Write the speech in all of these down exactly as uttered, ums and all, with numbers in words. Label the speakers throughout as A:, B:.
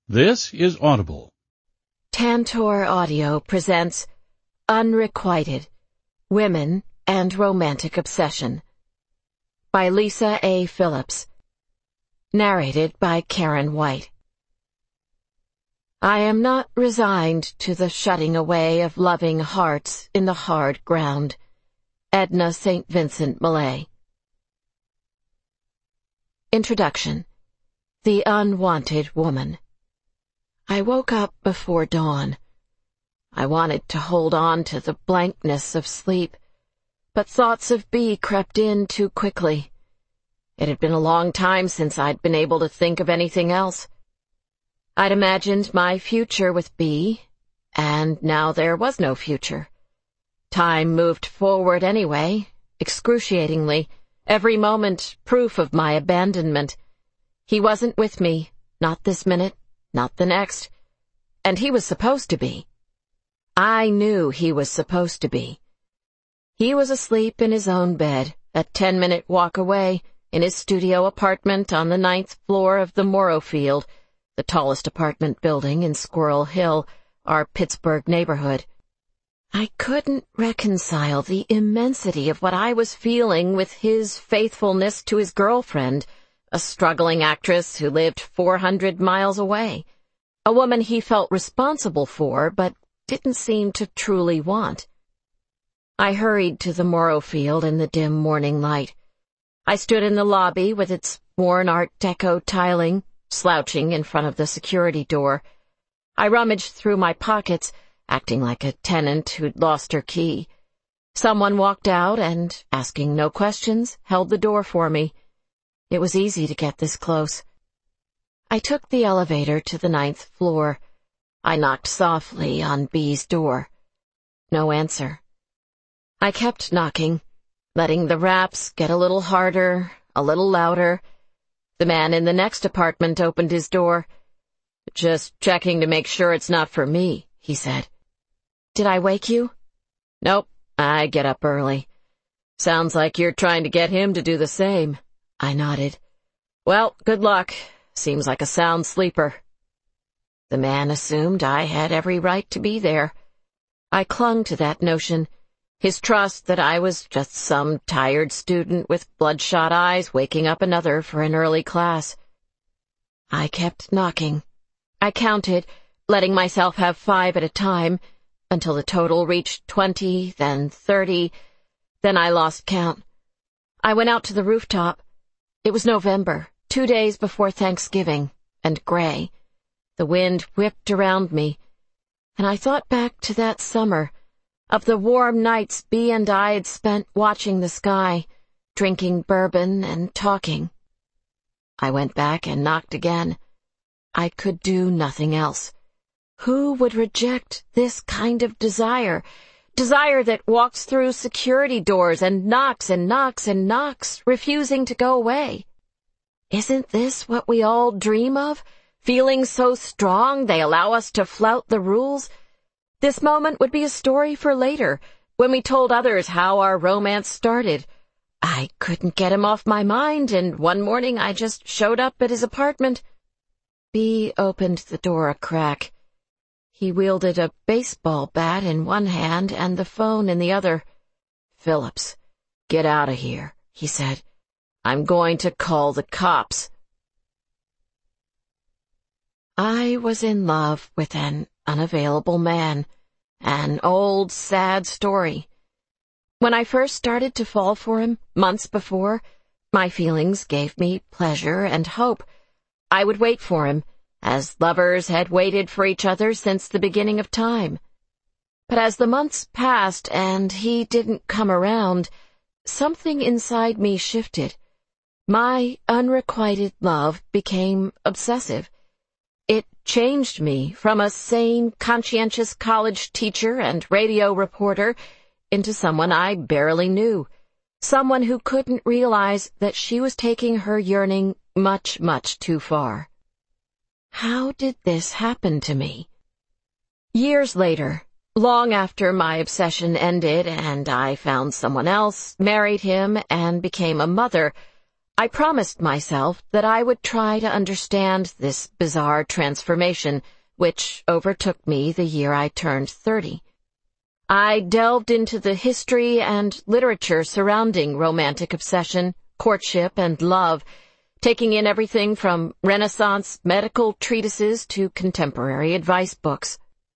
A: This is Audible.
B: Tantor Audio presents Unrequited: Women and Romantic Obsession by Lisa A. Phillips. Narrated by Karen White. I am not resigned to the shutting away of loving hearts in the hard ground. Edna Saint Vincent Millay. Introduction. The Unwanted Woman. I woke up before dawn. I wanted to hold on to the blankness of sleep, but thoughts of Bea crept in too quickly. It had been a long time since I'd been able to think of anything else. I'd imagined my future with Bea, and now there was no future. Time moved forward anyway, excruciatingly, every moment proof of my abandonment. He wasn't with me, not this minute, not the next, and he was supposed to be. I knew he was supposed to be. He was asleep in his own bed, a ten-minute walk away, in his studio apartment on the ninth floor of the Morrow Field, the tallest apartment building in Squirrel Hill, our Pittsburgh neighborhood. I couldn't reconcile the immensity of what I was feeling with his faithfulness to his girlfriend, a struggling actress who lived four hundred miles away, a woman he felt responsible for but didn't seem to truly want. I hurried to the Morrow Field in the dim morning light. I stood in the lobby with its worn Art Deco tiling, slouching in front of the security door. I rummaged through my pockets, acting like a tenant who'd lost her key. Someone walked out and, asking no questions, held the door for me. It was easy to get this close. I took the elevator to the ninth floor. I knocked softly on Bea's door. No answer. I kept knocking, letting the raps get a little harder, a little louder. The man in the next apartment opened his door. "Just checking to make sure it's not for me," he said. "Did I wake you?" "Nope, I get up early." "Sounds like you're trying to get him to do the same." I nodded. "Well, good luck. Seems like a sound sleeper." The man assumed I had every right to be there. I clung to that notion, his trust that I was just some tired student with bloodshot eyes waking up another for an early class. I kept knocking. I counted, letting myself have five at a time, until the total reached twenty, then thirty, then I lost count. I went out to the rooftop. It was November, two days before Thanksgiving, and gray. The wind whipped around me, and I thought back to that summer, of the warm nights Bea and I had spent watching the sky, drinking bourbon and talking. I went back and knocked again. I could do nothing else. Who would reject this kind of desire? Desire that walks through security doors and knocks and knocks and knocks, refusing to go away. Isn't this what we all dream of? Feelings so strong they allow us to flout the rules? This moment would be a story for later, when we told others how our romance started. I couldn't get him off my mind, and one morning I just showed up at his apartment. Bea opened the door a crack. He wielded a baseball bat in one hand and the phone in the other. "Phillips, get out of here," he said. "I'm going to call the cops." I was in love with an unavailable man, an old, sad story. When I first started to fall for him, months before, my feelings gave me pleasure and hope. I would wait for him, as lovers had waited for each other since the beginning of time. But as the months passed and he didn't come around, something inside me shifted. My unrequited love became obsessive. It changed me from a sane, conscientious college teacher and radio reporter into someone I barely knew, someone who couldn't realize that she was taking her yearning much, much too far. How did this happen to me? Years later, long after my obsession ended and I found someone else, married him, and became a mother, I promised myself that I would try to understand this bizarre transformation which overtook me the year I turned thirty. I delved into the history and literature surrounding romantic obsession, courtship, and love, taking in everything from Renaissance medical treatises to contemporary advice books.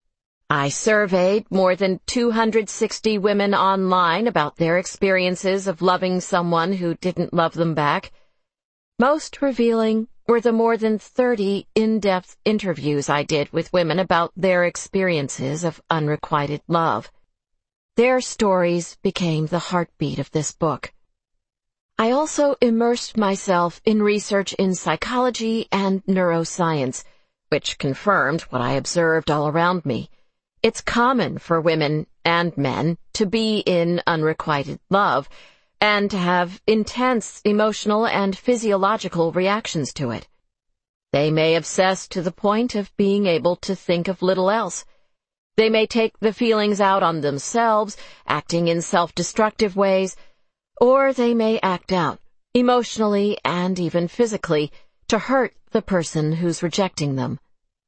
B: I surveyed more than two hundred sixty women online about their experiences of loving someone who didn't love them back. Most revealing were the more than thirty in-depth interviews I did with women about their experiences of unrequited love. Their stories became the heartbeat of this book. I also immersed myself in research in psychology and neuroscience, which confirmed what I observed all around me. It's common for women and men to be in unrequited love and to have intense emotional and physiological reactions to it. They may obsess to the point of being able to think of little else. They may take the feelings out on themselves, acting in self-destructive ways, or they may act out, emotionally and even physically, to hurt the person who's rejecting them.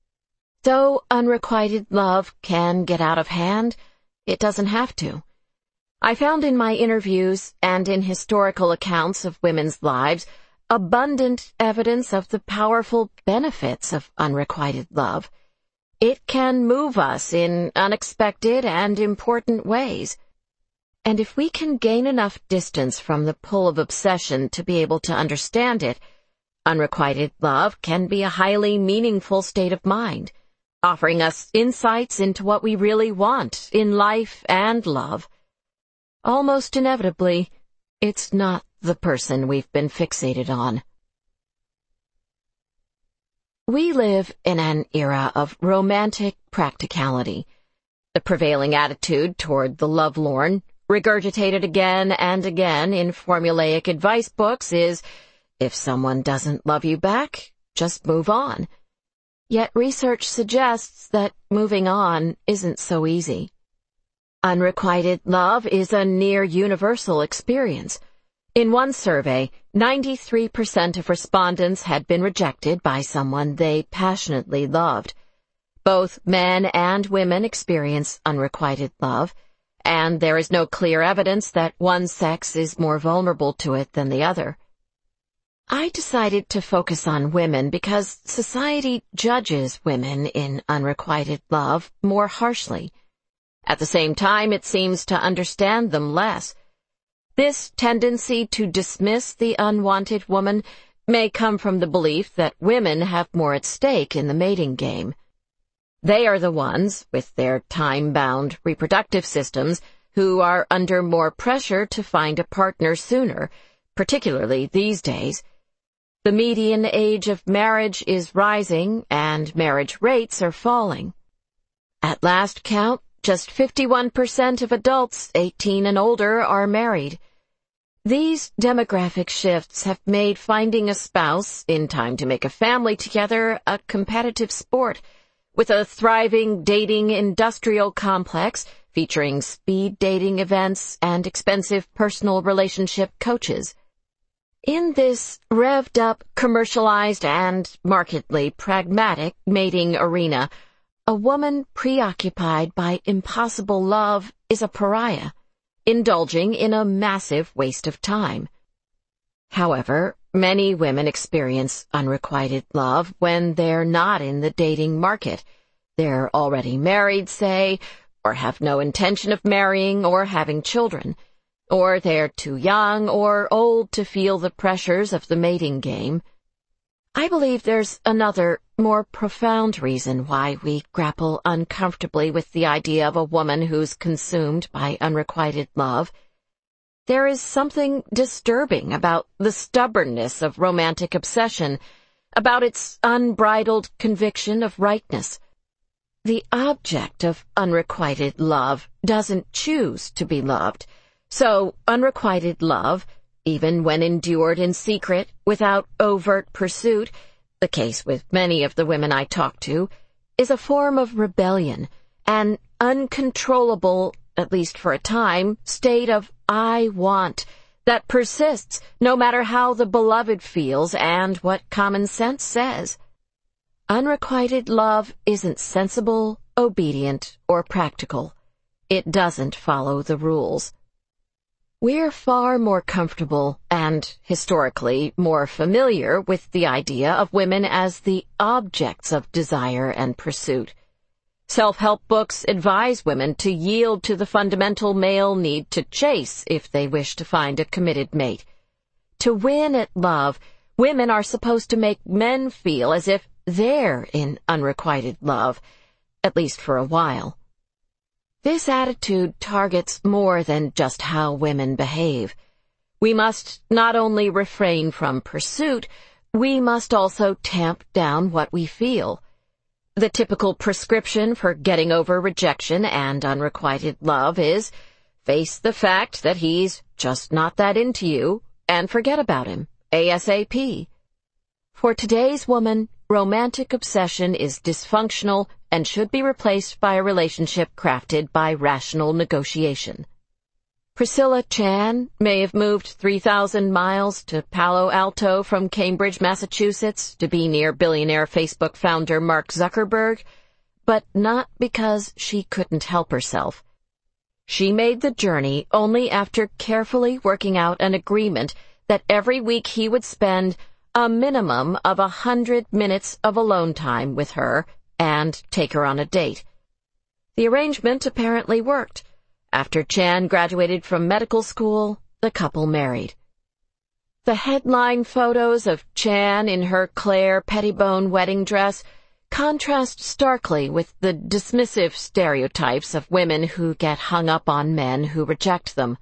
B: Though unrequited love can get out of hand, it doesn't have to. I found in my interviews and in historical accounts of women's lives abundant evidence of the powerful benefits of unrequited love. It can move us in unexpected and important ways. And if we can gain enough distance from the pull of obsession to be able to understand it, unrequited love can be a highly meaningful state of mind, offering us insights into what we really want in life and love. Almost inevitably, it's not the person we've been fixated on. We live in an era of romantic practicality. The prevailing attitude toward the lovelorn, regurgitated again and again in formulaic advice books, is, if someone doesn't love you back, just move on. Yet research suggests that moving on isn't so easy. Unrequited love is a near-universal experience. In one survey, ninety-three percent of respondents had been rejected by someone they passionately loved. Both men and women experience unrequited love, and there is no clear evidence that one sex is more vulnerable to it than the other. I decided to focus on women because society judges women in unrequited love more harshly. At the same time, it seems to understand them less. This tendency to dismiss the unwanted woman may come from the belief that women have more at stake in the mating game. They are the ones, with their time-bound reproductive systems, who are under more pressure to find a partner sooner, particularly these days. The median age of marriage is rising, and marriage rates are falling. At last count, just fifty-one percent of adults eighteen and older are married. These demographic shifts have made finding a spouse in time to make a family together a competitive sport, with a thriving dating industrial complex featuring speed dating events and expensive personal relationship coaches. In this revved-up, commercialized, and markedly pragmatic mating arena, a woman preoccupied by impossible love is a pariah, indulging in a massive waste of time. However, many women experience unrequited love when they're not in the dating market. They're already married, say, or have no intention of marrying or having children. Or they're too young or old to feel the pressures of the mating game. I believe there's another, more profound reason why we grapple uncomfortably with the idea of a woman who's consumed by unrequited love. There is something disturbing about the stubbornness of romantic obsession, about its unbridled conviction of rightness. The object of unrequited love doesn't choose to be loved. So, unrequited love, even when endured in secret, without overt pursuit, the case with many of the women I talk to, is a form of rebellion, an uncontrollable, at least for a time, state of I want that persists no matter how the beloved feels and what common sense says. Unrequited love isn't sensible, obedient, or practical. It doesn't follow the rules. We're far more comfortable and, historically, more familiar with the idea of women as the objects of desire and pursuit. Self-help books advise women to yield to the fundamental male need to chase if they wish to find a committed mate. To win at love, women are supposed to make men feel as if they're in unrequited love, at least for a while. This attitude targets more than just how women behave. We must not only refrain from pursuit, we must also tamp down what we feel. The typical prescription for getting over rejection and unrequited love is face the fact that he's just not that into you and forget about him, ASAP. For today's woman, romantic obsession is dysfunctional and should be replaced by a relationship crafted by rational negotiation. Priscilla Chan may have moved three thousand miles to Palo Alto from Cambridge, Massachusetts to be near billionaire Facebook founder Mark Zuckerberg, but not because she couldn't help herself. She made the journey only after carefully working out an agreement that every week he would spend a minimum of a hundred minutes of alone time with her and take her on a date. The arrangement apparently worked. After Chan graduated from medical school, the couple married. The headline photos of Chan in her Claire Pettibone wedding dress contrast starkly with the dismissive stereotypes of women who get hung up on men who reject them.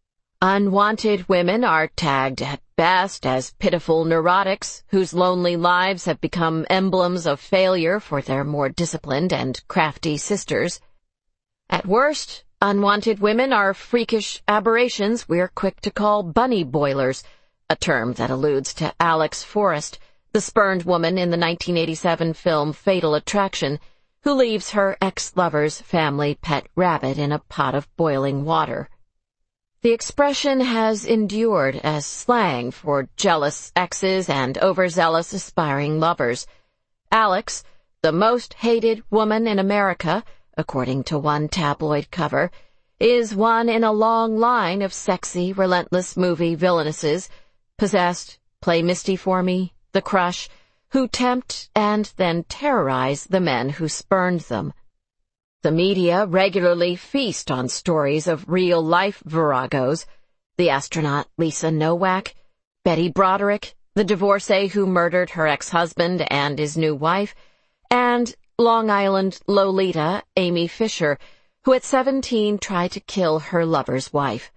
B: Unwanted women are tagged at best as pitiful neurotics whose lonely lives have become emblems of failure for their more disciplined and crafty sisters. At worst, unwanted women are freakish aberrations we're quick to call bunny boilers, a term that alludes to Alex Forrest, the spurned woman in the nineteen eighty-seven film Fatal Attraction, who leaves her ex-lover's family pet rabbit in a pot of boiling water. The expression has endured as slang for jealous exes and overzealous aspiring lovers. Alex, the most hated woman in America, according to one tabloid cover, is one in a long line of sexy, relentless movie villainesses, Possessed, Play Misty for Me, The Crush, who tempt and then terrorize the men who spurned them. The media regularly feast on stories of real-life viragos, the astronaut Lisa Nowak, Betty Broderick, the divorcee who murdered her ex-husband and his new wife, and Long Island Lolita Amy Fisher, who at seventeen tried to kill her lover's wife.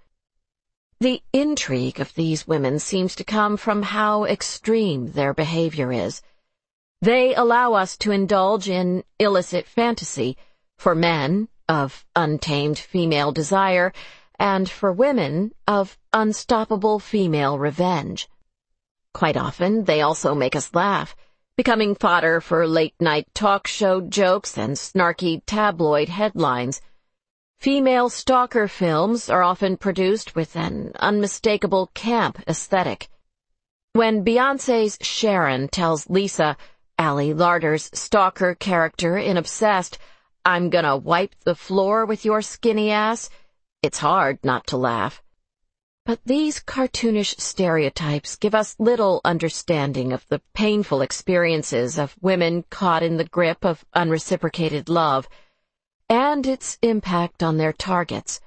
B: The intrigue of these women seems to come from how extreme their behavior is. They allow us to indulge in illicit fantasy, for men, of untamed female desire, and for women, of unstoppable female revenge. Quite often, they also make us laugh, becoming fodder for late-night talk show jokes and snarky tabloid headlines. Female stalker films are often produced with an unmistakable camp aesthetic. When Beyoncé's Sharon tells Lisa, Ali Larter's stalker character in Obsessed, "I'm gonna wipe the floor with your skinny ass," it's hard not to laugh. But these cartoonish stereotypes give us little understanding of the painful experiences of women caught in the grip of unreciprocated love, and its impact on their targets.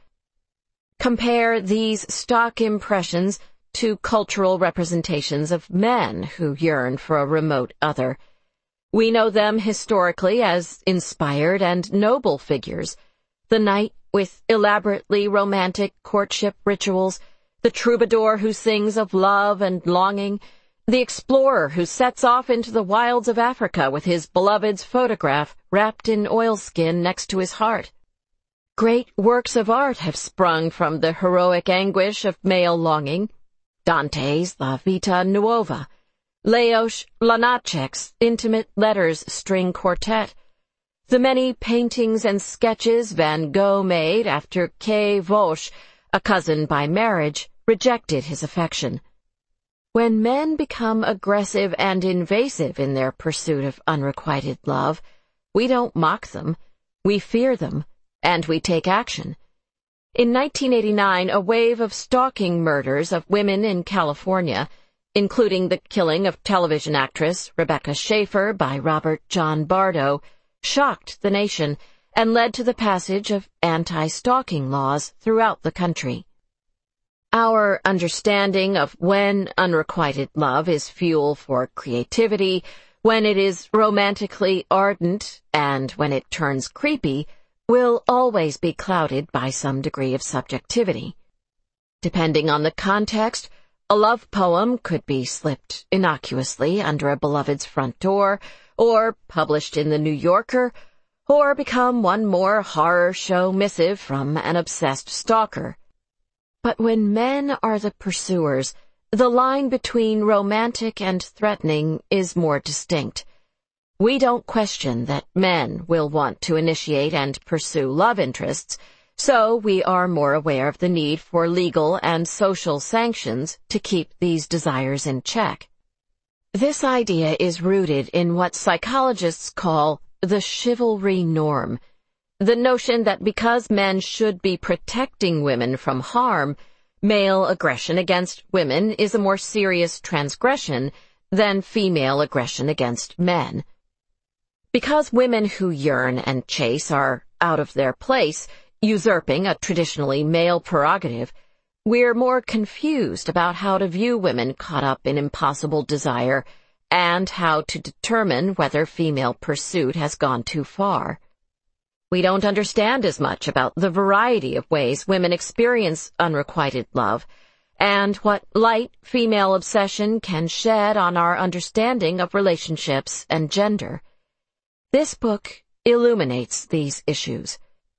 B: Compare these stock impressions to cultural representations of men who yearn for a remote other. We know them historically as inspired and noble figures. The knight with elaborately romantic courtship rituals, the troubadour who sings of love and longing, the explorer who sets off into the wilds of Africa with his beloved's photograph wrapped in oilskin next to his heart. Great works of art have sprung from the heroic anguish of male longing. Dante's La Vita Nuova, Leos Lanacek's Intimate Letters String Quartet, the many paintings and sketches Van Gogh made after Kay Vauche, a cousin by marriage, rejected his affection. When men become aggressive and invasive in their pursuit of unrequited love, we don't mock them, we fear them, and we take action. In nineteen eighty-nine, a wave of stalking murders of women in California, including the killing of television actress Rebecca Schaeffer by Robert John Bardo, shocked the nation and led to the passage of anti-stalking laws throughout the country. Our understanding of when unrequited love is fuel for creativity, when it is romantically ardent, and when it turns creepy, will always be clouded by some degree of subjectivity. Depending on the context, a love poem could be slipped innocuously under a beloved's front door, or published in the New Yorker, or become one more horror show missive from an obsessed stalker. But when men are the pursuers, the line between romantic and threatening is more distinct. We don't question that men will want to initiate and pursue love interests, so we are more aware of the need for legal and social sanctions to keep these desires in check. This idea is rooted in what psychologists call the chivalry norm, the notion that because men should be protecting women from harm, male aggression against women is a more serious transgression than female aggression against men. Because women who yearn and chase are out of their place, usurping a traditionally male prerogative, we're more confused about how to view women caught up in impossible desire and how to determine whether female pursuit has gone too far. We don't understand as much about the variety of ways women experience unrequited love and what light female obsession can shed on our understanding of relationships and gender. This book illuminates these issues.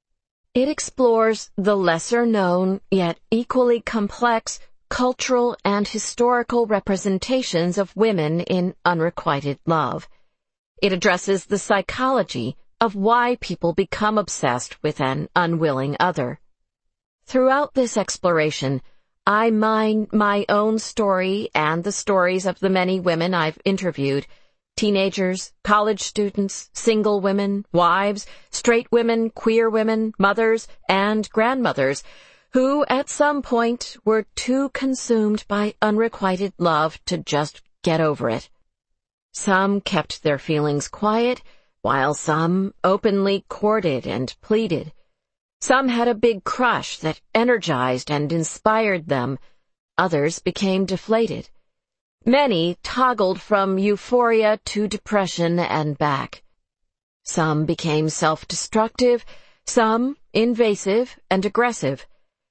B: It explores the lesser-known, yet equally complex, cultural and historical representations of women in unrequited love. It addresses the psychology of why people become obsessed with an unwilling other. Throughout this exploration, I mine my own story and the stories of the many women I've interviewed, teenagers, college students, single women, wives, straight women, queer women, mothers, and grandmothers, who at some point were too consumed by unrequited love to just get over it. Some kept their feelings quiet, while some openly courted and pleaded. Some had a big crush that energized and inspired them. Others became deflated. Many toggled from euphoria to depression and back. Some became self-destructive, some invasive and aggressive.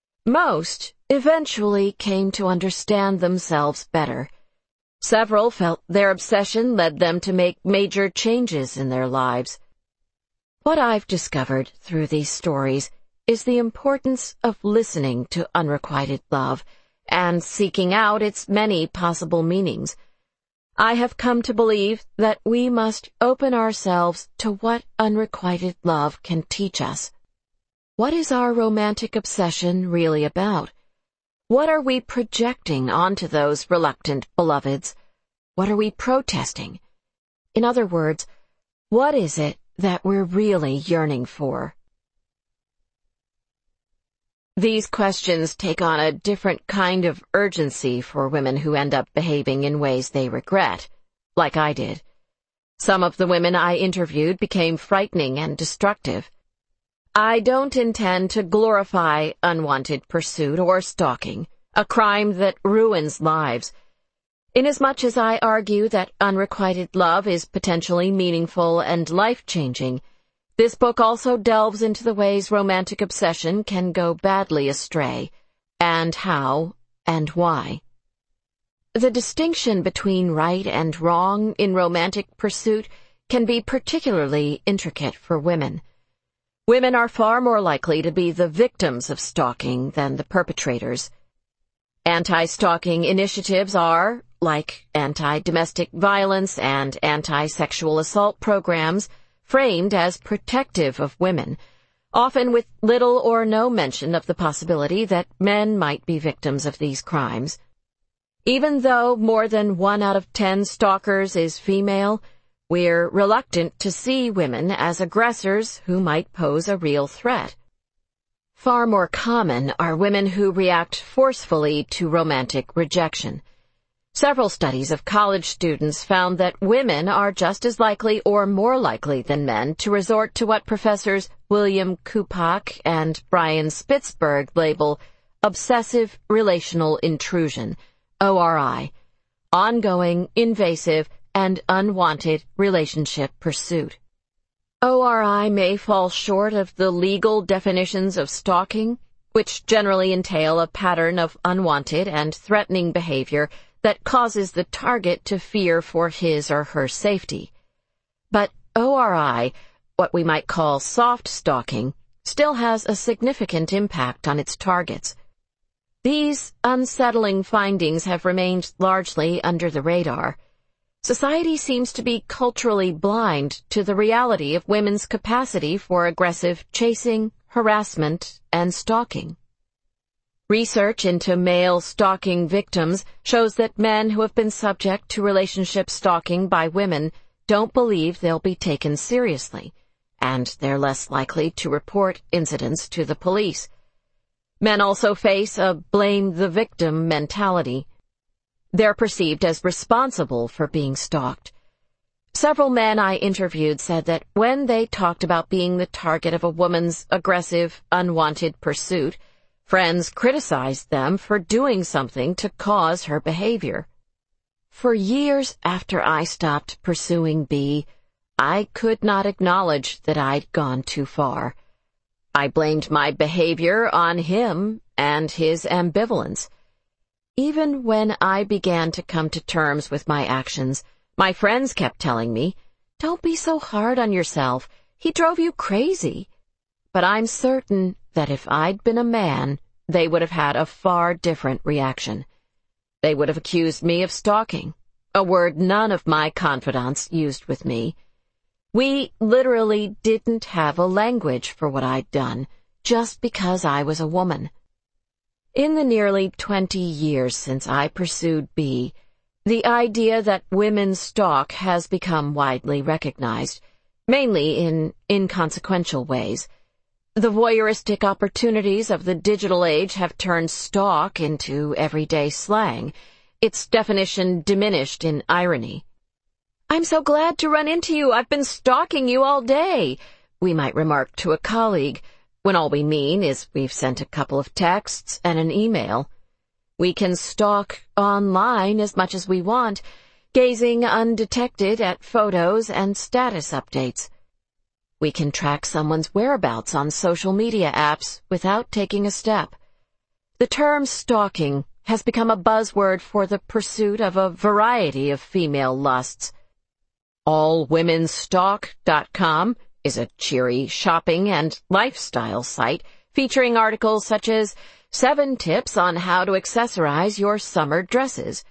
B: Most eventually came to understand themselves better. Several felt their obsession led them to make major changes in their lives. What I've discovered through these stories is the importance of listening to unrequited love and seeking out its many possible meanings. I have come to believe that we must open ourselves to what unrequited love can teach us. What is our romantic obsession really about? What are we projecting onto those reluctant beloveds? What are we protesting? In other words, what is it that we're really yearning for? These questions take on a different kind of urgency for women who end up behaving in ways they regret, like I did. Some of the women I interviewed became frightening and destructive. I don't intend to glorify unwanted pursuit or stalking, a crime that ruins lives. Inasmuch as I argue that unrequited love is potentially meaningful and life-changing, this book also delves into the ways romantic obsession can go badly astray, and how and why. The distinction between right and wrong in romantic pursuit can be particularly intricate for women. Women are far more likely to be the victims of stalking than the perpetrators. Anti-stalking initiatives are, like anti-domestic violence and anti-sexual assault programs, framed as protective of women, often with little or no mention of the possibility that men might be victims of these crimes. Even though more than one out of ten stalkers is female, we're reluctant to see women as aggressors who might pose a real threat. Far more common are women who react forcefully to romantic rejection. Several studies of college students found that women are just as likely or more likely than men to resort to what professors William Kupak and Brian Spitzberg label obsessive relational intrusion, O R I, ongoing, invasive, and unwanted relationship pursuit. O R I may fall short of the legal definitions of stalking, which generally entail a pattern of unwanted and threatening behavior that causes the target to fear for his or her safety. But O R I, what we might call soft stalking, still has a significant impact on its targets. These unsettling findings have remained largely under the radar. Society seems to be culturally blind to the reality of women's capacity for aggressive chasing, harassment, and stalking. Research into male stalking victims shows that men who have been subject to relationship stalking by women don't believe they'll be taken seriously, and they're less likely to report incidents to the police. Men also face a blame-the-victim mentality. They're perceived as responsible for being stalked. Several men I interviewed said that when they talked about being the target of a woman's aggressive, unwanted pursuit, friends criticized them for doing something to cause her behavior. For years after I stopped pursuing B, I could not acknowledge that I'd gone too far. I blamed my behavior on him and his ambivalence. Even when I began to come to terms with my actions, my friends kept telling me, "Don't be so hard on yourself. He drove you crazy." But I'm certain that if I'd been a man, they would have had a far different reaction. They would have accused me of stalking, a word none of my confidants used with me. We literally didn't have a language for what I'd done, just because I was a woman. In the nearly twenty years since I pursued B, the idea that women stalk has become widely recognized, mainly in inconsequential ways. The voyeuristic opportunities of the digital age have turned stalk into everyday slang, its definition diminished in irony. "I'm so glad to run into you. I've been stalking you all day," we might remark to a colleague, when all we mean is we've sent a couple of texts and an email. We can stalk online as much as we want, gazing undetected at photos and status updates. We can track someone's whereabouts on social media apps without taking a step. The term stalking has become a buzzword for the pursuit of a variety of female lusts. all women stalk dot com is a cheery shopping and lifestyle site featuring articles such as seven tips on how to accessorize your summer dresses.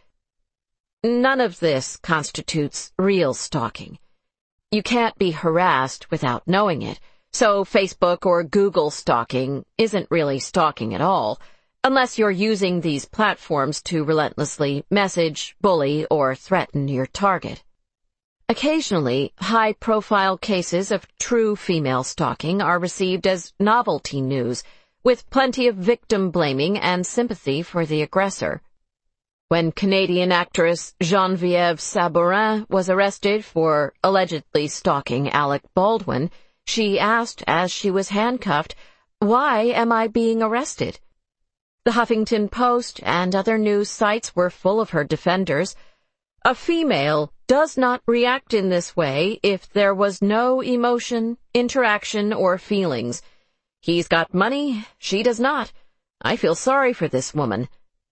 B: None of this constitutes real stalking. You can't be harassed without knowing it, so Facebook or Google stalking isn't really stalking at all, unless you're using these platforms to relentlessly message, bully, or threaten your target. Occasionally, high-profile cases of true female stalking are received as novelty news, with plenty of victim blaming and sympathy for the aggressor. When Canadian actress Geneviève Sabourin was arrested for allegedly stalking Alec Baldwin, she asked as she was handcuffed, "Why am I being arrested?" The Huffington Post and other news sites were full of her defenders. A female does not react in this way if there was no emotion, interaction, or feelings. He's got money, she does not. I feel sorry for this woman.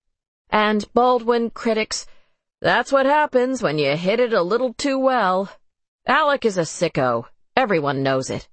B: And Baldwin critics, "That's what happens when you hit it a little too well. Alec is a sicko. Everyone knows it."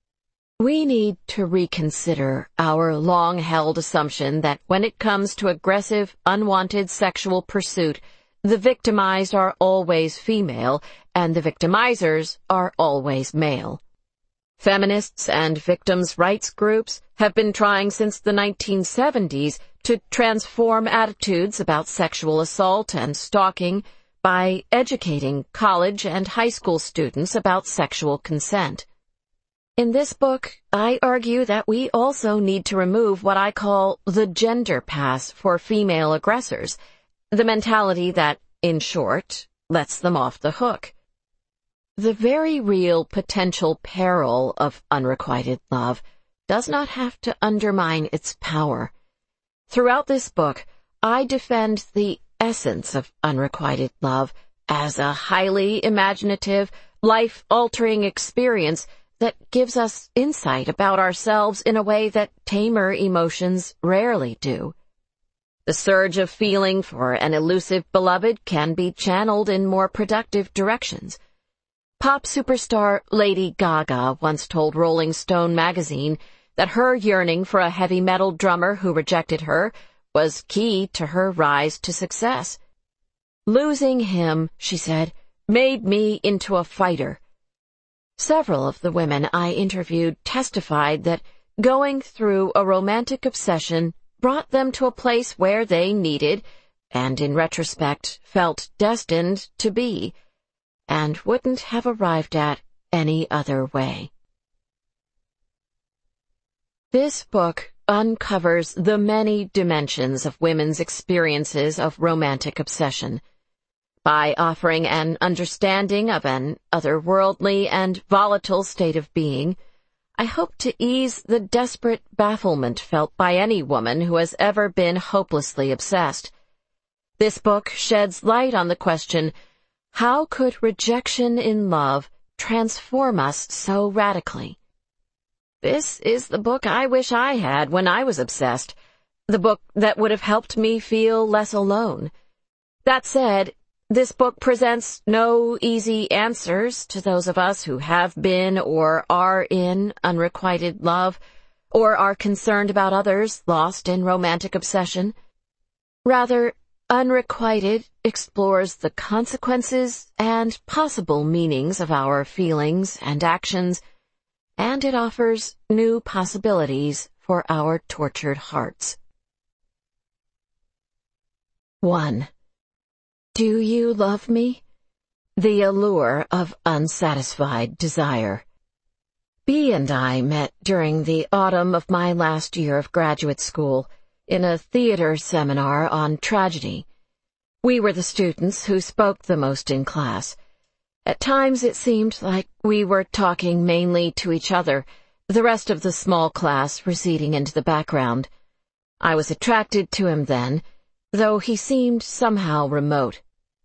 B: We need to reconsider our long-held assumption that when it comes to aggressive, unwanted sexual pursuit, the victimized are always female and the victimizers are always male. Feminists and victims' rights groups have been trying since the nineteen seventies to transform attitudes about sexual assault and stalking by educating college and high school students about sexual consent. In this book, I argue that we also need to remove what I call the gender pass for female aggressors, the mentality that, in short, lets them off the hook. The very real potential peril of unrequited love does not have to undermine its power. Throughout this book, I defend the essence of unrequited love as a highly imaginative, life-altering experience that gives us insight about ourselves in a way that tamer emotions rarely do. The surge of feeling for an elusive beloved can be channeled in more productive directions. Pop superstar Lady Gaga once told Rolling Stone magazine that her yearning for a heavy metal drummer who rejected her was key to her rise to success. "Losing him," she said, "made me into a fighter." Several of the women I interviewed testified that going through a romantic obsession brought them to a place where they needed, and in retrospect felt destined to be, and wouldn't have arrived at any other way. This book uncovers the many dimensions of women's experiences of romantic obsession. By offering an understanding of an otherworldly and volatile state of being, I hope to ease the desperate bafflement felt by any woman who has ever been hopelessly obsessed. This book sheds light on the question, how could rejection in love transform us so radically? This is the book I wish I had when I was obsessed, the book that would have helped me feel less alone. That said, this book presents no easy answers to those of us who have been or are in unrequited love, or are concerned about others lost in romantic obsession. Rather, Unrequited explores the consequences and possible meanings of our feelings and actions, and it offers new possibilities for our tortured hearts. one. Do you love me? The allure of unsatisfied desire. B and I met during the autumn of my last year of graduate school in a theater seminar on tragedy. We were the students who spoke the most in class. At times it seemed like we were talking mainly to each other, the rest of the small class receding into the background. I was attracted to him then, though he seemed somehow remote.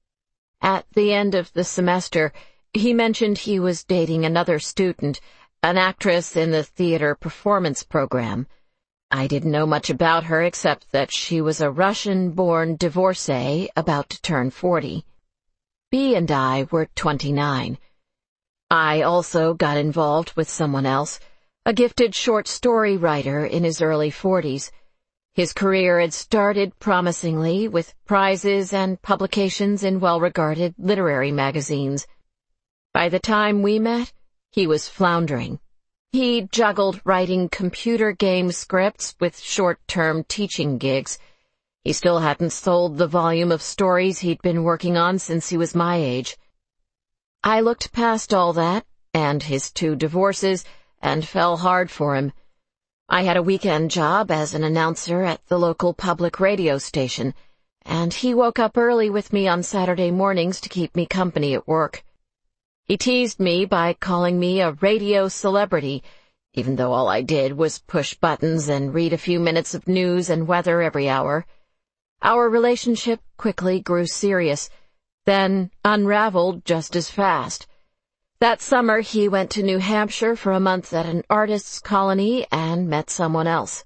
B: At the end of the semester, he mentioned he was dating another student, an actress in the theater performance program. I didn't know much about her except that she was a Russian-born divorcee about to turn forty. B and I were twenty-nine. I also got involved with someone else, a gifted short story writer in his early forties. His career had started promisingly with prizes and publications in well-regarded literary magazines. By the time we met, he was floundering. He juggled writing computer game scripts with short-term teaching gigs. He still hadn't sold the volume of stories he'd been working on since he was my age. I looked past all that, and his two divorces, and fell hard for him. I had a weekend job as an announcer at the local public radio station, and he woke up early with me on Saturday mornings to keep me company at work. He teased me by calling me a radio celebrity, even though all I did was push buttons and read a few minutes of news and weather every hour. Our relationship quickly grew serious, then unraveled just as fast. That summer he went to New Hampshire for a month at an artist's colony and met someone else.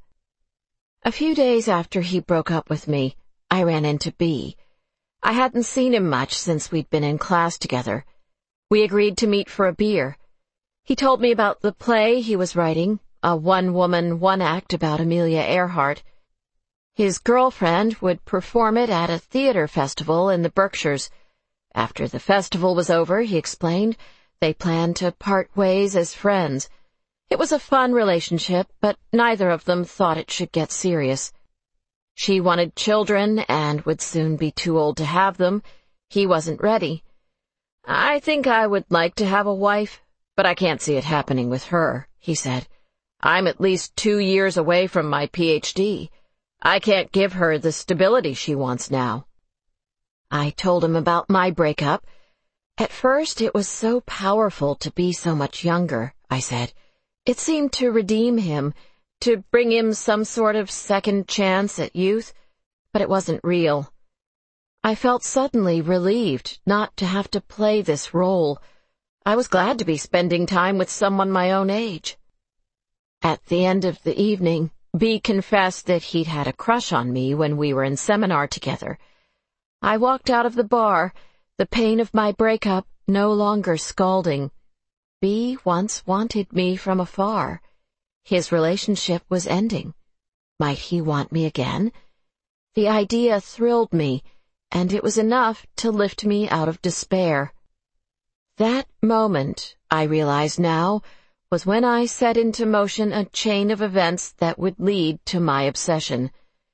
B: A few days after he broke up with me, I ran into B. I hadn't seen him much since we'd been in class together. We agreed to meet for a beer. He told me about the play he was writing, a one-woman, one-act about Amelia Earhart. His girlfriend would perform it at a theater festival in the Berkshires. After the festival was over, he explained, they planned to part ways as friends. It was a fun relationship, but neither of them thought it should get serious. She wanted children and would soon be too old to have them. He wasn't ready. "I think I would like to have a wife, but I can't see it happening with her," he said. "I'm at least two years away from my P H D. I can't give her the stability she wants now." I told him about my breakup. "At first it was so powerful to be so much younger," I said. "It seemed to redeem him, to bring him some sort of second chance at youth, but it wasn't real." I felt suddenly relieved not to have to play this role. I was glad to be spending time with someone my own age. At the end of the evening, B confessed that he'd had a crush on me when we were in seminar together. I walked out of the bar, the pain of my breakup no longer scalding. B once wanted me from afar. His relationship was ending. Might he want me again? The idea thrilled me, and it was enough to lift me out of despair. That moment, I realize now, was when I set into motion a chain of events that would lead to my obsession.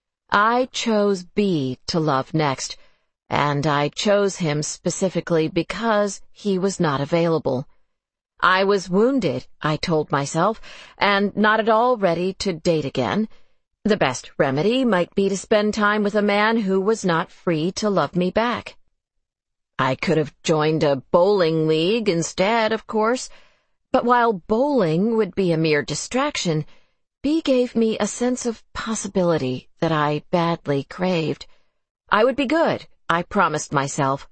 B: I chose B to love next, and I chose him specifically because he was not available. I was wounded, I told myself, and not at all ready to date again. The best remedy might be to spend time with a man who was not free to love me back. I could have joined a bowling league instead, of course, but while bowling would be a mere distraction, B gave me a sense of possibility that I badly craved. I would be good, I promised myself.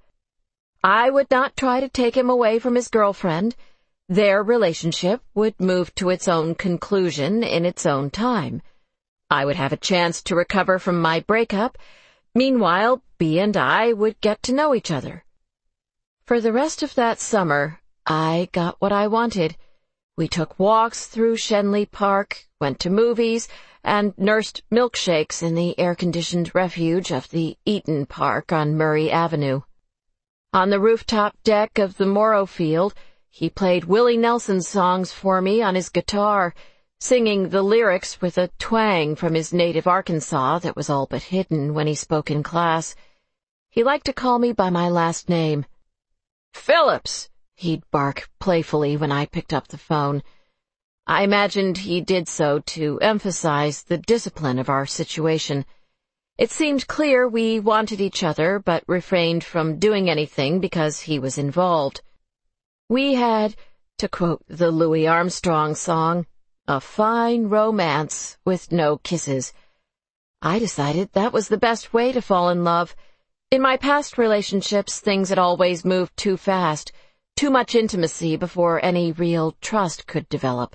B: I would not try to take him away from his girlfriend. Their relationship would move to its own conclusion in its own time. I would have a chance to recover from my breakup. Meanwhile, B and I would get to know each other. For the rest of that summer, I got what I wanted. We took walks through Shenley Park, went to movies, and nursed milkshakes in the air-conditioned refuge of the Eaton Park on Murray Avenue. On the rooftop deck of the Morrow Field, he played Willie Nelson songs for me on his guitar, singing the lyrics with a twang from his native Arkansas that was all but hidden when he spoke in class. He liked to call me by my last name. "Phillips!" he'd bark playfully when I picked up the phone. I imagined he did so to emphasize the discipline of our situation. It seemed clear we wanted each other, but refrained from doing anything because he was involved. We had, to quote the Louis Armstrong song, a fine romance with no kisses. I decided that was the best way to fall in love. In my past relationships, things had always moved too fast, too much intimacy before any real trust could develop.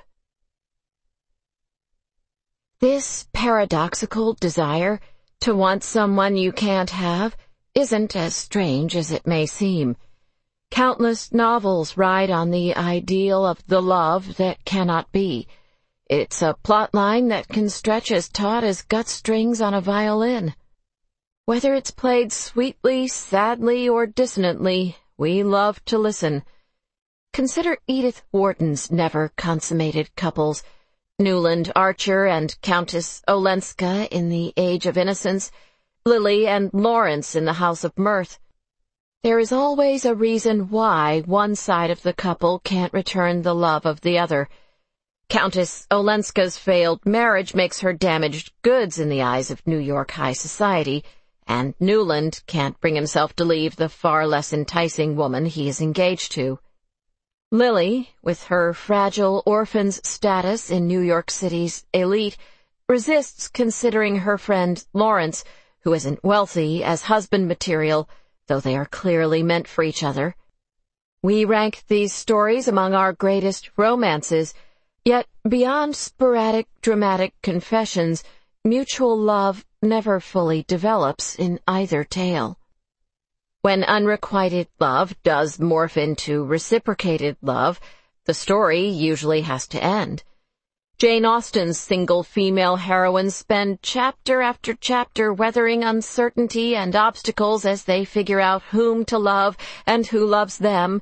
B: This paradoxical desire to want someone you can't have isn't as strange as it may seem. Countless novels ride on the ideal of the love that cannot be. It's a plot line that can stretch as taut as gut strings on a violin. Whether it's played sweetly, sadly, or dissonantly, we love to listen. Consider Edith Wharton's never-consummated couples, Newland Archer and Countess Olenska in The Age of Innocence, Lily and Lawrence in The House of Mirth. There is always a reason why one side of the couple can't return the love of the other. Countess Olenska's failed marriage makes her damaged goods in the eyes of New York high society, and Newland can't bring himself to leave the far less enticing woman he is engaged to. Lily, with her fragile orphan's status in New York City's elite, resists considering her friend Lawrence, who isn't wealthy, as husband material, though they are clearly meant for each other. We rank these stories among our greatest romances, yet beyond sporadic dramatic confessions, mutual love never fully develops in either tale. When unrequited love does morph into reciprocated love, the story usually has to end. Jane Austen's single female heroines spend chapter after chapter weathering uncertainty and obstacles as they figure out whom to love and who loves them,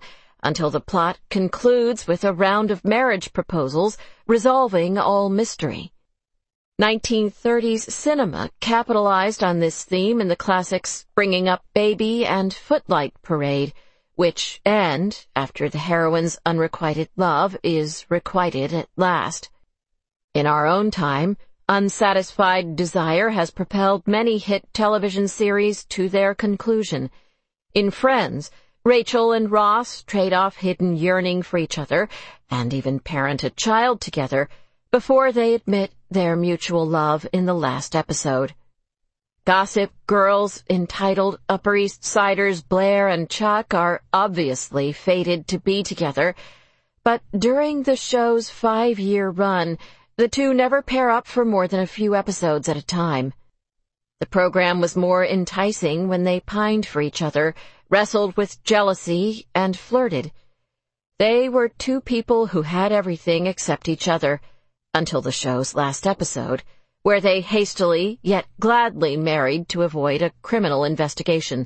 B: until the plot concludes with a round of marriage proposals, resolving all mystery. nineteen thirties cinema capitalized on this theme in the classics Bringing Up Baby and Footlight Parade, which end after the heroine's unrequited love is requited at last. In our own time, unsatisfied desire has propelled many hit television series to their conclusion. In Friends, Rachel and Ross trade off hidden yearning for each other and even parent a child together before they admit their mutual love in the last episode. Gossip Girls entitled Upper East Siders Blair and Chuck are obviously fated to be together, but during the show's five-year run, the two never pair up for more than a few episodes at a time. The program was more enticing when they pined for each other, wrestled with jealousy, and flirted. They were two people who had everything except each other, until the show's last episode, where they hastily yet gladly married to avoid a criminal investigation.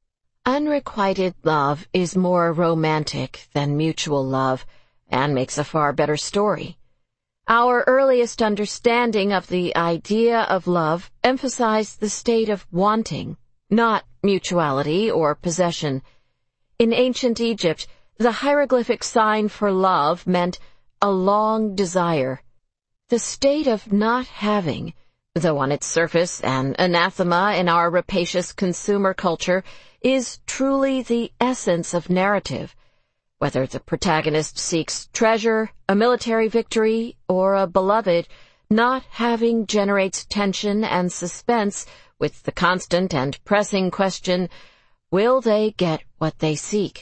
B: Unrequited love is more romantic than mutual love, and makes a far better story. Our earliest understanding of the idea of love emphasized the state of wanting, not mutuality or possession. In ancient Egypt, the hieroglyphic sign for love meant a long desire. The state of not having, though on its surface an anathema in our rapacious consumer culture, is truly the essence of narrative. Whether the protagonist seeks treasure, a military victory, or a beloved, not having generates tension and suspense with the constant and pressing question, will they get what they seek?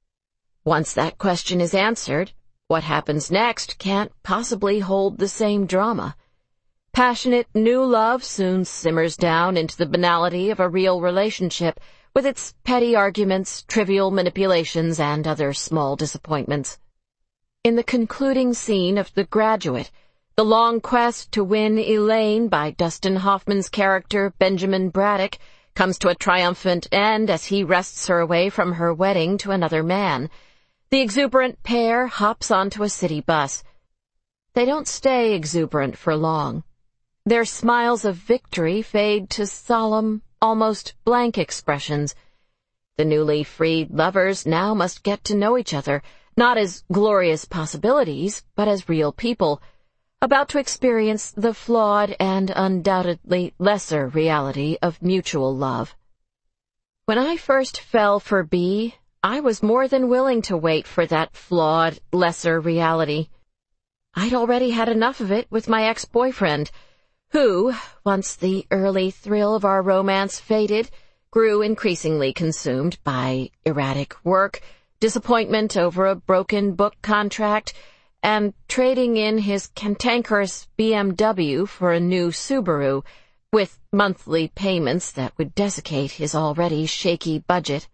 B: Once that question is answered, what happens next can't possibly hold the same drama. Passionate new love soon simmers down into the banality of a real relationship, with its petty arguments, trivial manipulations, and other small disappointments. In the concluding scene of The Graduate, the long quest to win Elaine by Dustin Hoffman's character Benjamin Braddock comes to a triumphant end as he wrests her away from her wedding to another man. The exuberant pair hops onto a city bus. They don't stay exuberant for long. Their smiles of victory fade to solemn, almost blank expressions. The newly freed lovers now must get to know each other, not as glorious possibilities, but as real people, about to experience the flawed and undoubtedly lesser reality of mutual love. When I first fell for B, I was more than willing to wait for that flawed, lesser reality. I'd already had enough of it with my ex-boyfriend, who, once the early thrill of our romance faded, grew increasingly consumed by erratic work, disappointment over a broken book contract, and trading in his cantankerous B M W for a new Subaru, with monthly payments that would desiccate his already shaky budget.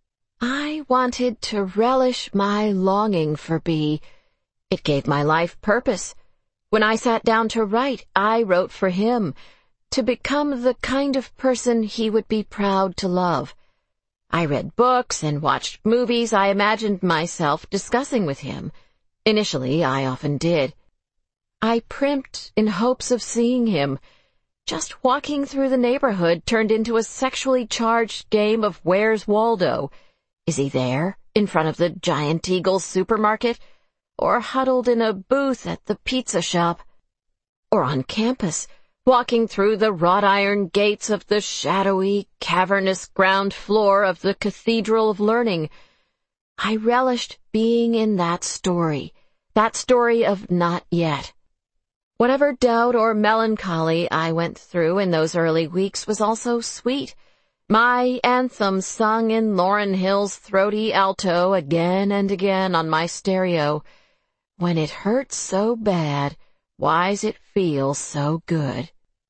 B: I wanted to relish my longing for B. It gave my life purpose. When I sat down to write, I wrote for him, to become the kind of person he would be proud to love. I read books and watched movies I imagined myself discussing with him. Initially, I often did. I primped in hopes of seeing him. Just walking through the neighborhood turned into a sexually charged game of Where's Waldo? Is he there, in front of the Giant Eagle supermarket? Or huddled in a booth at the pizza shop? Or on campus, walking through the wrought iron gates of the shadowy, cavernous ground floor of the Cathedral of Learning? I relished being in that story, that story of not yet. Whatever doubt or melancholy I went through in those early weeks was also sweet. My anthem sung in Lauryn Hill's throaty alto again and again on my stereo. When it hurts so bad, why's it feel so good?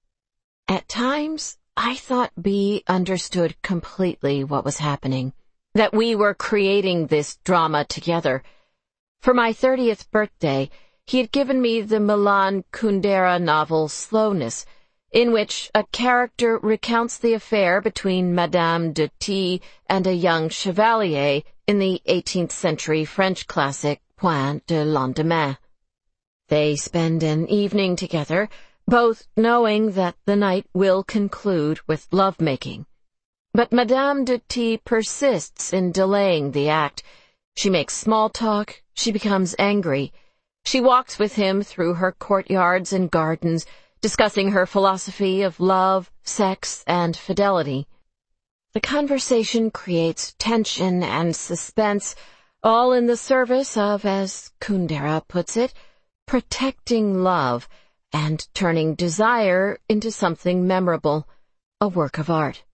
B: At times, I thought B understood completely what was happening, that we were creating this drama together. For my thirtieth birthday, he had given me the Milan Kundera novel Slowness, in which a character recounts the affair between Madame de T and a young chevalier in the eighteenth century French classic Point de Lendemain. They spend an evening together, both knowing that the night will conclude with lovemaking. But Madame de T persists in delaying the act. She makes small talk, she becomes angry. She walks with him through her courtyards and gardens, discussing her philosophy of love, sex, and fidelity. The conversation creates tension and suspense, all in the service of, as Kundera puts it, protecting love and turning desire into something memorable, a work of art.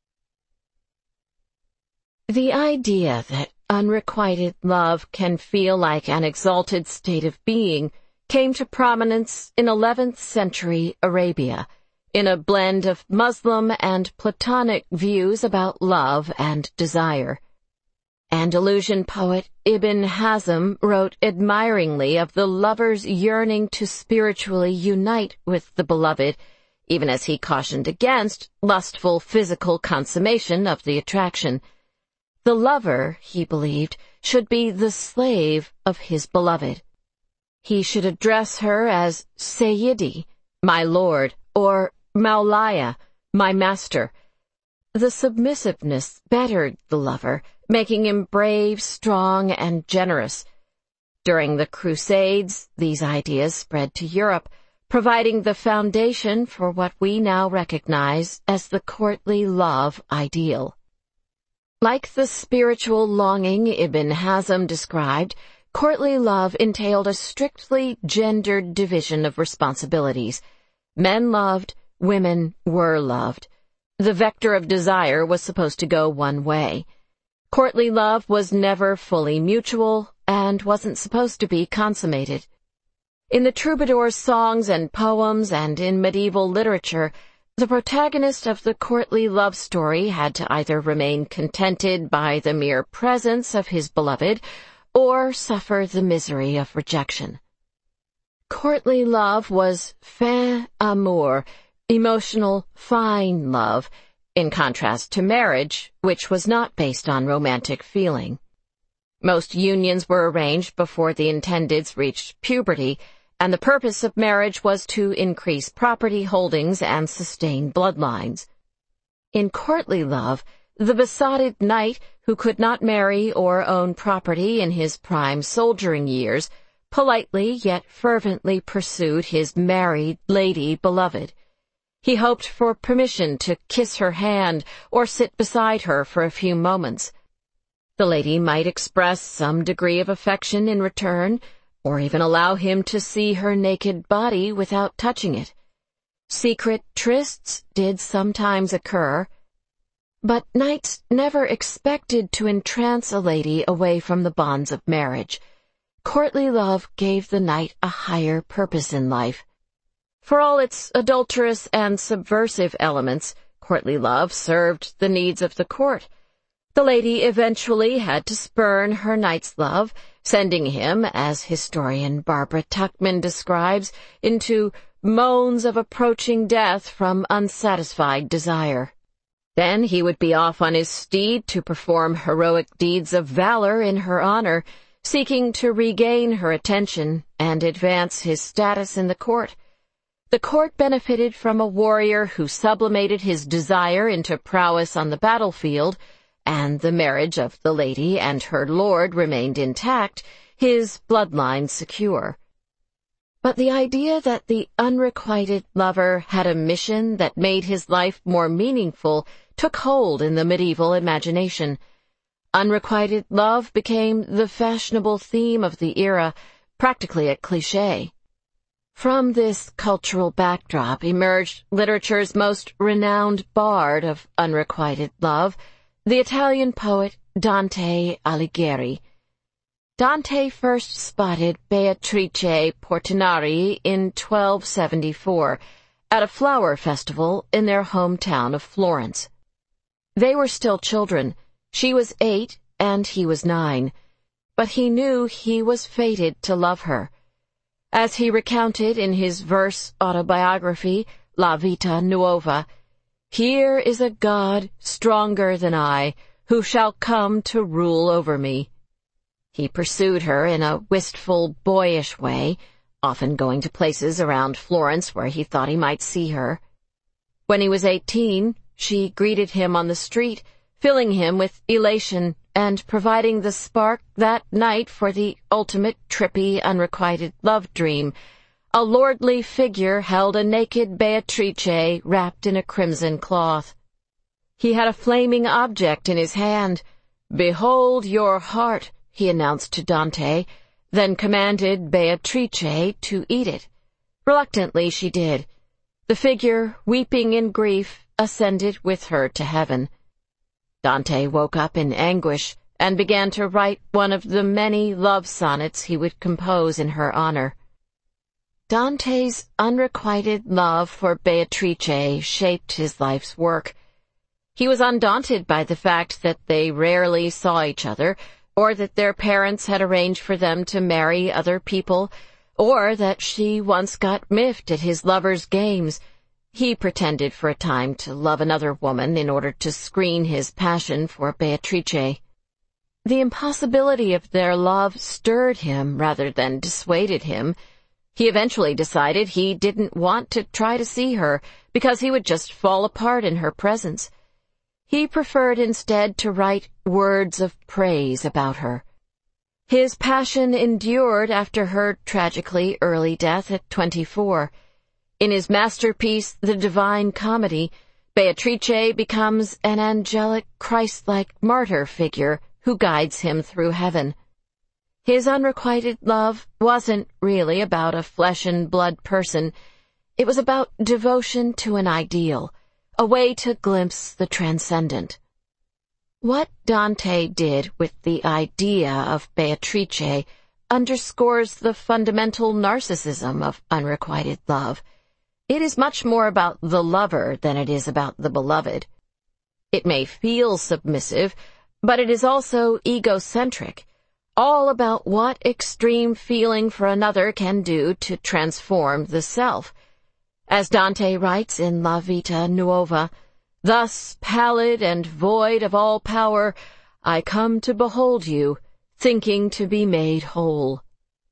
B: The idea that unrequited love can feel like an exalted state of being came to prominence in eleventh century Arabia, in a blend of Muslim and Platonic views about love and desire. Andalusian poet Ibn Hazm wrote admiringly of the lover's yearning to spiritually unite with the beloved, even as he cautioned against lustful physical consummation of the attraction. The lover, he believed, should be the slave of his beloved. He should address her as Sayyidi, my lord, or Maulaya, my master. The submissiveness bettered the lover, making him brave, strong, and generous. During the Crusades, these ideas spread to Europe, providing the foundation for what we now recognize as the courtly love ideal. Like the spiritual longing Ibn Hazm described, courtly love entailed a strictly gendered division of responsibilities. Men loved, women were loved. The vector of desire was supposed to go one way. Courtly love was never fully mutual and wasn't supposed to be consummated. In the troubadours' songs and poems and in medieval literature, the protagonist of the courtly love story had to either remain contented by the mere presence of his beloved or suffer the misery of rejection. Courtly love was fin amour, emotional, fine love, in contrast to marriage, which was not based on romantic feeling. Most unions were arranged before the intendeds reached puberty, and the purpose of marriage was to increase property holdings and sustain bloodlines. In courtly love, the besotted knight who could not marry or own property in his prime soldiering years politely yet fervently pursued his married lady beloved. He hoped for permission to kiss her hand or sit beside her for a few moments. The lady might express some degree of affection in return, or even allow him to see her naked body without touching it. Secret trysts did sometimes occur, but knights never expected to entrance a lady away from the bonds of marriage. Courtly love gave the knight a higher purpose in life. For all its adulterous and subversive elements, courtly love served the needs of the court. The lady eventually had to spurn her knight's love, sending him, as historian Barbara Tuchman describes, into moans of approaching death from unsatisfied desire. Then he would be off on his steed to perform heroic deeds of valor in her honor, seeking to regain her attention and advance his status in the court. The court benefited from a warrior who sublimated his desire into prowess on the battlefield, and the marriage of the lady and her lord remained intact, his bloodline secure. But the idea that the unrequited lover had a mission that made his life more meaningful took hold in the medieval imagination. Unrequited love became the fashionable theme of the era, practically a cliché. From this cultural backdrop emerged literature's most renowned bard of unrequited love, the Italian poet Dante Alighieri. Dante first spotted Beatrice Portinari in twelve seventy-four at a flower festival in their hometown of Florence. They were still children. She was eight and he was nine, but he knew he was fated to love her. As he recounted in his verse autobiography, La Vita Nuova, "Here is a God stronger than I, who shall come to rule over me." He pursued her in a wistful, boyish way, often going to places around Florence where he thought he might see her. When he was eighteen, she greeted him on the street, filling him with elation and providing the spark that night for the ultimate trippy, unrequited love dream. A lordly figure held a naked Beatrice wrapped in a crimson cloth. He had a flaming object in his hand. "Behold your heart," he announced to Dante, then commanded Beatrice to eat it. Reluctantly she did. The figure, weeping in grief, ascended with her to heaven. Dante woke up in anguish and began to write one of the many love sonnets he would compose in her honor. Dante's unrequited love for Beatrice shaped his life's work. He was undaunted by the fact that they rarely saw each other, or that their parents had arranged for them to marry other people, or that she once got miffed at his lover's games. He pretended for a time to love another woman in order to screen his passion for Beatrice. The impossibility of their love stirred him rather than dissuaded him. He eventually decided he didn't want to try to see her because he would just fall apart in her presence. He preferred instead to write words of praise about her. His passion endured after her tragically early death at twenty-four. In his masterpiece, The Divine Comedy, Beatrice becomes an angelic, Christ-like martyr figure who guides him through heaven. His unrequited love wasn't really about a flesh-and-blood person. It was about devotion to an ideal, a way to glimpse the transcendent. What Dante did with the idea of Beatrice underscores the fundamental narcissism of unrequited love. It is much more about the lover than it is about the beloved. It may feel submissive, but it is also egocentric, all about what extreme feeling for another can do to transform the self. As Dante writes in La Vita Nuova, "Thus, pallid and void of all power, I come to behold you, thinking to be made whole."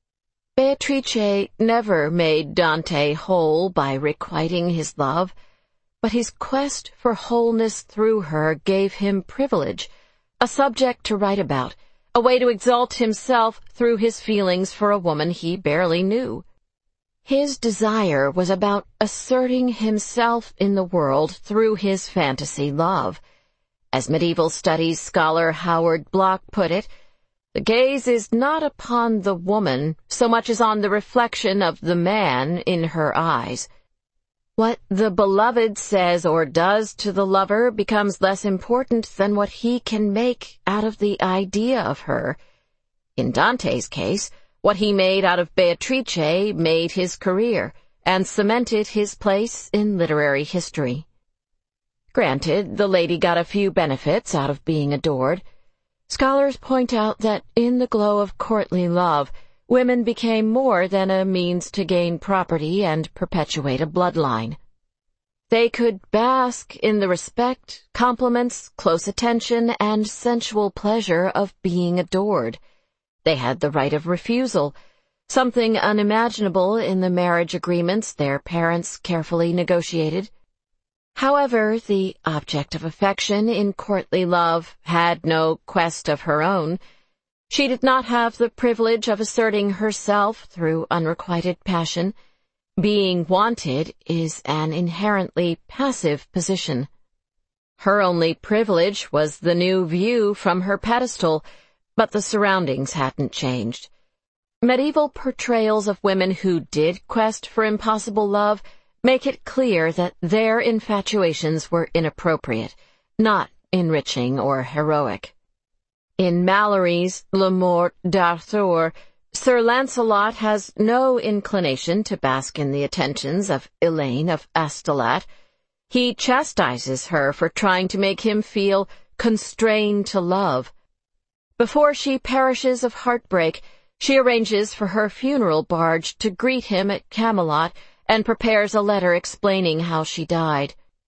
B: Beatrice never made Dante whole by requiting his love, but his quest for wholeness through her gave him privilege, a subject to write about, a way to exalt himself through his feelings for a woman he barely knew. His desire was about asserting himself in the world through his fantasy love. As medieval studies scholar Howard Block put it, the gaze is not upon the woman so much as on the reflection of the man in her eyes. What the beloved says or does to the lover becomes less important than what he can make out of the idea of her. In Dante's case, what he made out of Beatrice made his career and cemented his place in literary history. Granted, the lady got a few benefits out of being adored. Scholars point out that in the glow of courtly love, women became more than a means to gain property and perpetuate a bloodline. They could bask in the respect, compliments, close attention, and sensual pleasure of being adored. They had the right of refusal, something unimaginable in the marriage agreements their parents carefully negotiated. However, the object of affection in courtly love had no quest of her own. She did not have the privilege of asserting herself through unrequited passion. Being wanted is an inherently passive position. Her only privilege was the new view from her pedestal, but the surroundings hadn't changed. Medieval portrayals of women who did quest for impossible love make it clear that their infatuations were inappropriate, not enriching or heroic. In Malory's Le Morte d'Arthur, Sir Lancelot has no inclination to bask in the attentions of Elaine of Astolat. He chastises her for trying to make him feel constrained to love. Before she perishes of heartbreak, she arranges for her funeral barge to greet him at Camelot and prepares a letter explaining how she died.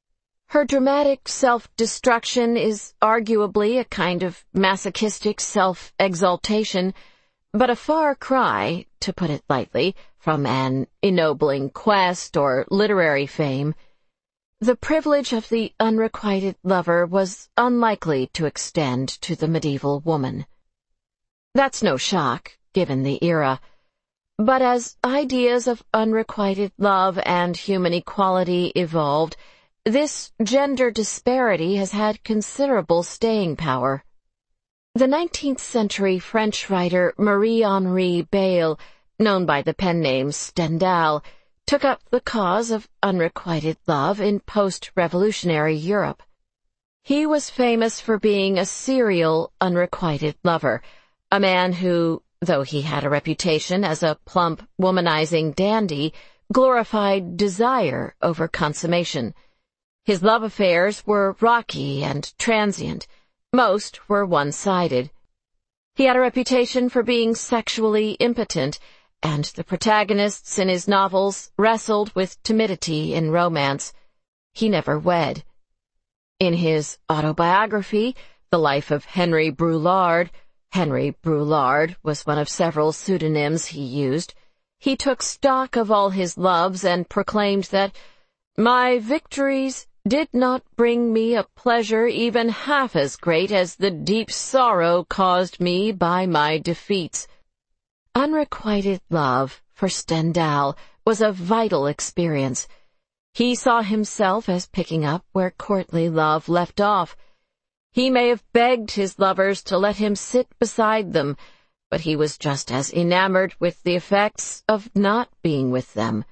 B: Her dramatic self-destruction is arguably a kind of masochistic self-exaltation, but a far cry, to put it lightly, from an ennobling quest or literary fame. The privilege of the unrequited lover was unlikely to extend to the medieval woman. That's no shock, given the era. But as ideas of unrequited love and human equality evolved, this gender disparity has had considerable staying power. The nineteenth century French writer Marie-Henri Beyle, known by the pen name Stendhal, took up the cause of unrequited love in post-revolutionary Europe. He was famous for being a serial unrequited lover, a man who, though he had a reputation as a plump, womanizing dandy, glorified desire over consummation. His love affairs were rocky and transient. Most were one-sided. He had a reputation for being sexually impotent, and the protagonists in his novels wrestled with timidity in romance. He never wed. In his autobiography, The Life of Henry Brulard, Henry Brulard was one of several pseudonyms he used, he took stock of all his loves and proclaimed that, "My victories did not bring me a pleasure even half as great as the deep sorrow caused me by my defeats." Unrequited love, for Stendhal, was a vital experience. He saw himself as picking up where courtly love left off. He may have begged his lovers to let him sit beside them, but he was just as enamored with the effects of not being with them.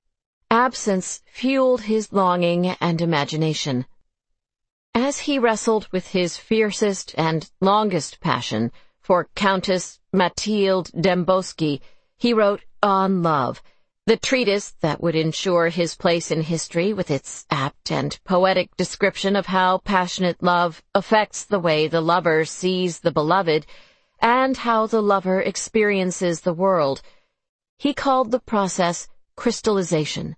B: Absence fueled his longing and imagination. As he wrestled with his fiercest and longest passion for Countess Mathilde Dembowski, he wrote On Love, the treatise that would ensure his place in history with its apt and poetic description of how passionate love affects the way the lover sees the beloved and how the lover experiences the world. He called the process crystallization.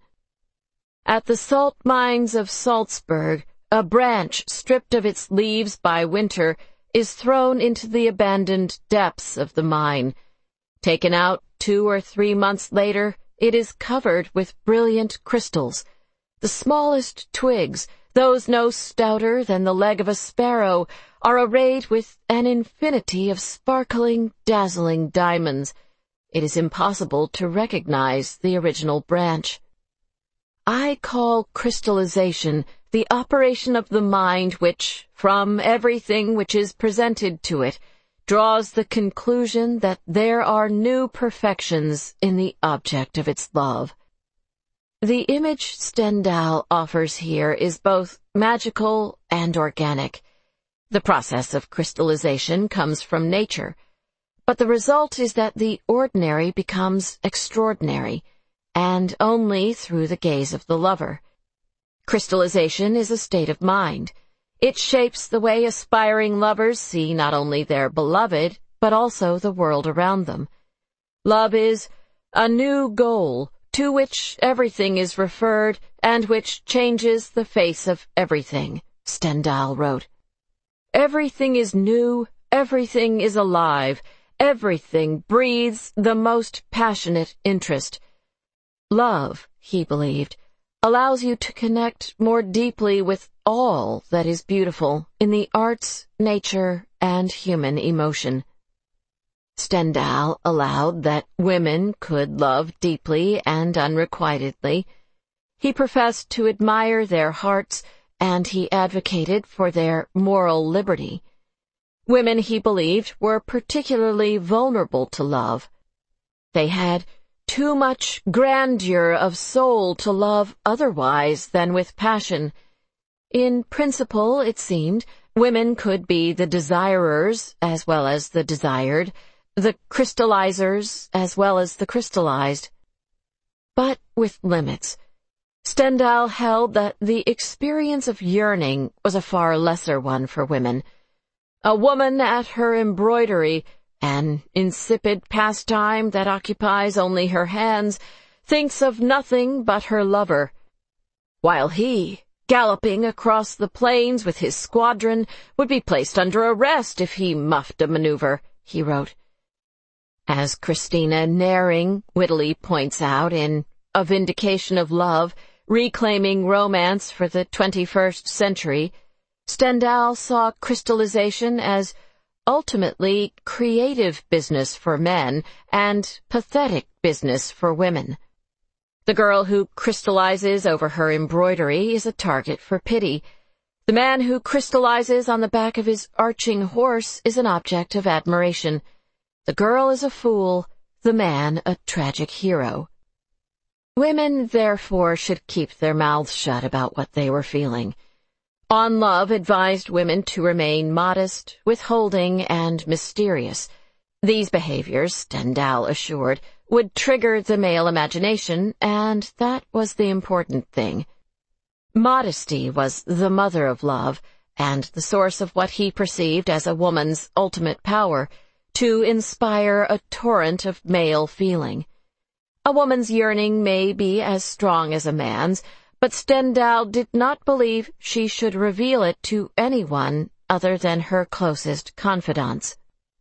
B: At the salt mines of Salzburg, a branch stripped of its leaves by winter is thrown into the abandoned depths of the mine. Taken out two or three months later, it is covered with brilliant crystals. The smallest twigs, those no stouter than the leg of a sparrow, are arrayed with an infinity of sparkling, dazzling diamonds. It is impossible to recognize the original branch. I call crystallization the operation of the mind which, from everything which is presented to it, draws the conclusion that there are new perfections in the object of its love. The image Stendhal offers here is both magical and organic. The process of crystallization comes from nature, but the result is that the ordinary becomes extraordinary, and only through the gaze of the lover. Crystallization is a state of mind. It shapes the way aspiring lovers see not only their beloved, but also the world around them. Love is a new goal to which everything is referred and which changes the face of everything, Stendhal wrote. Everything is new, everything is alive, everything breathes the most passionate interest. Love, he believed, allows you to connect more deeply with all that is beautiful in the arts, nature, and human emotion. Stendhal allowed that women could love deeply and unrequitedly. He professed to admire their hearts, and he advocated for their moral liberty. Women, he believed, were particularly vulnerable to love. They had too much grandeur of soul to love otherwise than with passion. In principle, it seemed, women could be the desirers as well as the desired, the crystallizers as well as the crystallized. But with limits. Stendhal held that the experience of yearning was a far lesser one for women. A woman at her embroidery, an insipid pastime that occupies only her hands, thinks of nothing but her lover, while he galloping across the plains with his squadron, would be placed under arrest if he muffed a maneuver, he wrote. As Christina Naring wittily points out in A Vindication of Love, Reclaiming Romance for the twenty-first Century, Stendhal saw crystallization as ultimately creative business for men and pathetic business for women. The girl who crystallizes over her embroidery is a target for pity. The man who crystallizes on the back of his arching horse is an object of admiration. The girl is a fool, the man a tragic hero. Women, therefore, should keep their mouths shut about what they were feeling. On Love advised women to remain modest, withholding, and mysterious. These behaviors, Stendhal assured, would trigger the male imagination, and that was the important thing. Modesty was the mother of love, and the source of what he perceived as a woman's ultimate power, to inspire a torrent of male feeling. A woman's yearning may be as strong as a man's, but Stendhal did not believe she should reveal it to anyone other than her closest confidants.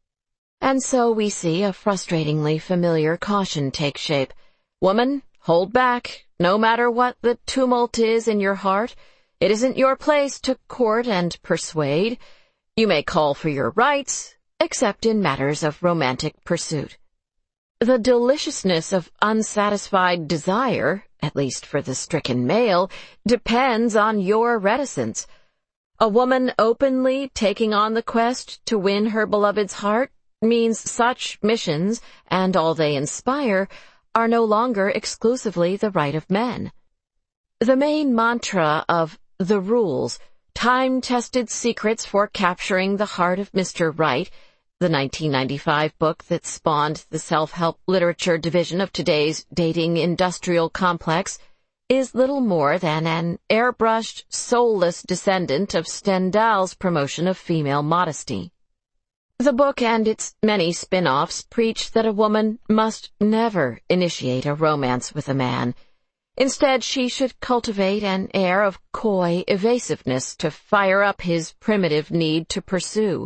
B: And so we see a frustratingly familiar caution take shape. Woman, hold back. No matter what the tumult is in your heart, it isn't your place to court and persuade. You may call for your rights, except in matters of romantic pursuit. The deliciousness of unsatisfied desire, at least for the stricken male, depends on your reticence. A woman openly taking on the quest to win her beloved's heart means such missions, and all they inspire, are no longer exclusively the right of men. The main mantra of The Rules, time-tested secrets for capturing the heart of Mister Right, the nineteen ninety-five book that spawned the self-help literature division of today's dating industrial complex, is little more than an airbrushed, soulless descendant of Stendhal's promotion of female modesty. The book and its many spin-offs preach that a woman must never initiate a romance with a man. Instead, she should cultivate an air of coy evasiveness to fire up his primitive need to pursue.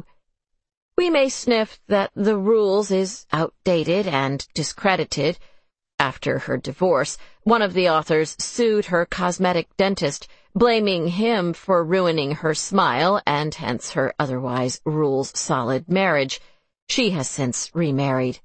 B: We may sniff that The Rules is outdated and discredited. After her divorce, one of the authors sued her cosmetic dentist, blaming him for ruining her smile and hence her otherwise rules-solid marriage. She has since remarried.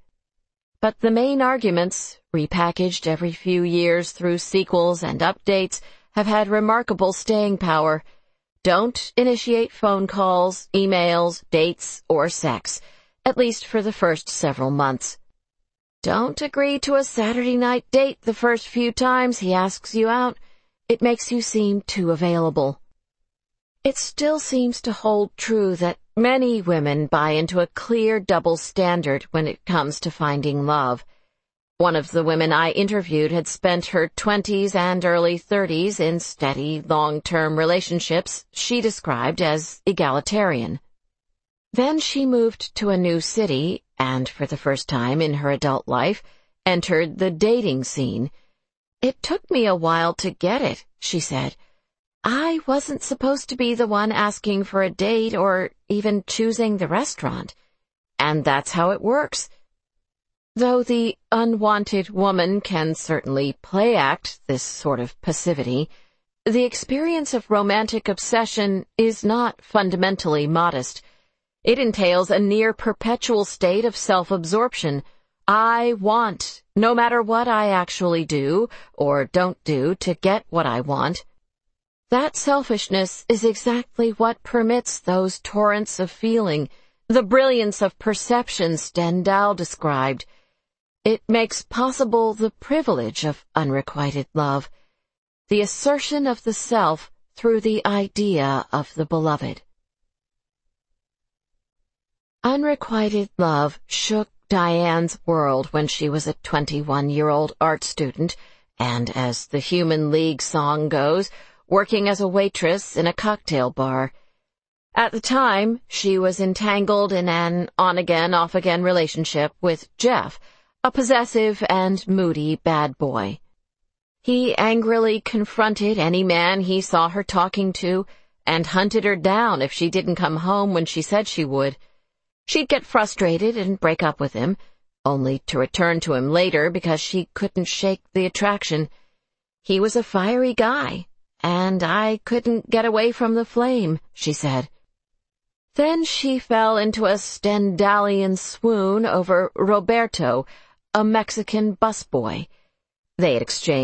B: But the main arguments, repackaged every few years through sequels and updates, have had remarkable staying power. Don't initiate phone calls, emails, dates, or sex, at least for the first several months. Don't agree to a Saturday night date the first few times he asks you out. It makes you seem too available. It still seems to hold true that many women buy into a clear double standard when it comes to finding love. One of the women I interviewed had spent her twenties and early thirties in steady, long-term relationships she described as egalitarian. Then she moved to a new city and, for the first time in her adult life, entered the dating scene. It took me a while to get it, she said. I wasn't supposed to be the one asking for a date or even choosing the restaurant. And that's how it works. Though the unwanted woman can certainly play-act this sort of passivity, the experience of romantic obsession is not fundamentally modest. It entails a near-perpetual state of self-absorption. I want, no matter what I actually do or don't do to get what I want. That selfishness is exactly what permits those torrents of feeling, the brilliance of perception Stendhal described. It makes possible the privilege of unrequited love, the assertion of the self through the idea of the beloved. Unrequited love shook Diane's world when she was a twenty-one-year-old art student and, as the Human League song goes, working as a waitress in a cocktail bar. At the time, she was entangled in an on-again, off-again relationship with Jeff, a possessive and moody bad boy. He angrily confronted any man he saw her talking to and hunted her down if she didn't come home when she said she would. She'd get frustrated and break up with him, only to return to him later because she couldn't shake the attraction. He was a fiery guy, and I couldn't get away from the flame, she said. Then she fell into a Stendhalian swoon over Roberto, a Mexican busboy. They had exchanged